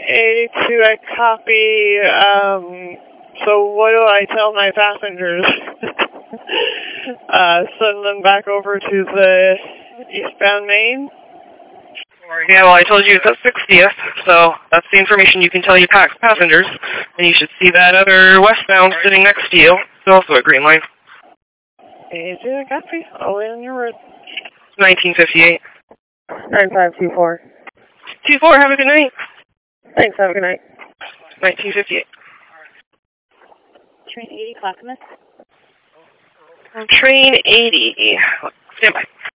82, I copy. So what do I tell my passengers? Send them back over to the eastbound main? Yeah, well, I told you it's at 60th, so that's the information you can tell your passengers. And you should see that other westbound sitting next to you. It's also a green line. 82, I copy. I'll wait on your word. 1958. 9524. 24, have a good night. Thanks, have a good night. 1958. Train 80, Clackamas. Train 80. Stand by.